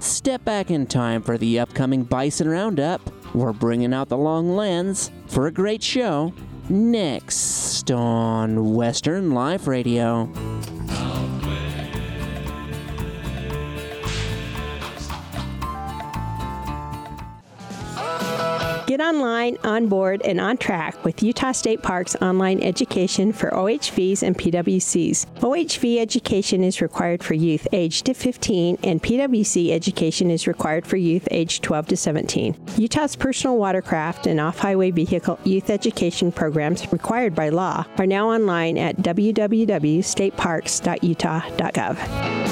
step back in time for the upcoming Bison Roundup. We're bringing out the long lens for a great show next on Western Life Radio. Get online, on board, and on track with Utah State Parks online education for OHVs and PWCs. OHV education is required for youth aged 15, and PWC education is required for youth aged 12 to 17. Utah's personal watercraft and off-highway vehicle youth education programs required by law are now online at www.stateparks.utah.gov.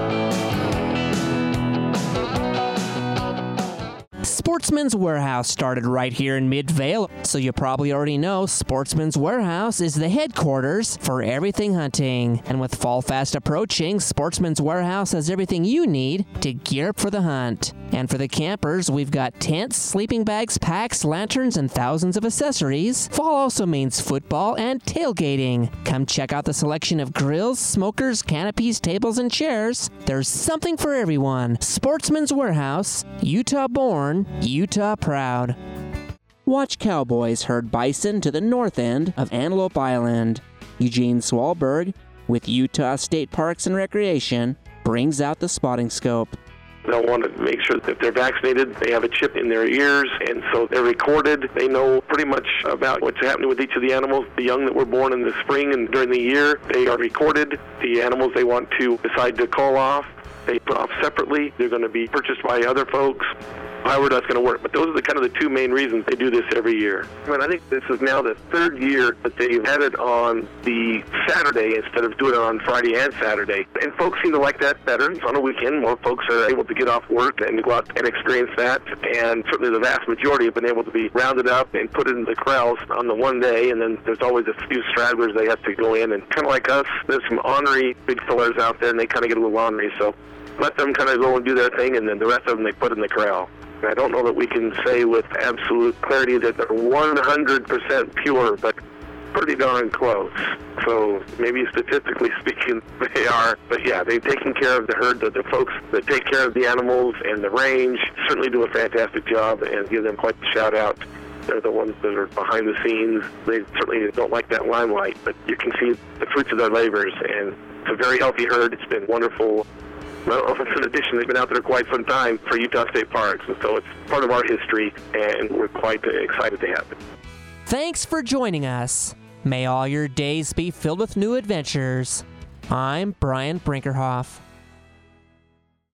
Sportsman's Warehouse started right here in Midvale, so you probably already know Sportsman's Warehouse is the headquarters for everything hunting. And with fall fast approaching, Sportsman's Warehouse has everything you need to gear up for the hunt. And for the campers, we've got tents, sleeping bags, packs, lanterns, and thousands of accessories. Fall also means football and tailgating. Come check out the selection of grills, smokers, canopies, tables, and chairs. There's something for everyone. Sportsman's Warehouse, Utah born, Utah proud. Watch cowboys herd bison to the north end of Antelope Island. Eugene Swalberg, with Utah State Parks and Recreation, brings out the spotting scope. They'll want to make sure that if they're vaccinated, they have a chip in their ears, and so they're recorded. They know pretty much about what's happening with each of the animals. The young that were born in the spring and during the year, they are recorded. The animals they want to decide to call off, they put off separately. They're going to be purchased by other folks. However that's going to work. But those are the kind of the two main reasons they do this every year. I think this is now the third year that they've had it on the Saturday instead of doing it on Friday and Saturday. And folks seem to like that better. It's on a weekend. More folks are able to get off work and go out and experience that. And certainly the vast majority have been able to be rounded up and put in the corrals on the one day. And then there's always a few stragglers they have to go in. And kind of like us, there's some ornery big fellers out there, and they kind of get a little ornery. So let them kind of go and do their thing, and then the rest of them they put in the corral. I don't know that we can say with absolute clarity that they're 100% pure, but pretty darn close. So maybe statistically speaking, they are. But yeah, they've taken care of the herd. The folks that take care of the animals and the range certainly do a fantastic job, and give them quite the shout out. They're the ones that are behind the scenes. They certainly don't like that limelight, but you can see the fruits of their labors, and it's a very healthy herd. It's been wonderful. Well, it's an addition. They've been out there quite some time for Utah State Parks, and so it's part of our history, and we're quite excited to have it. Thanks for joining us. May all your days be filled with new adventures. I'm Brian Brinkerhoff.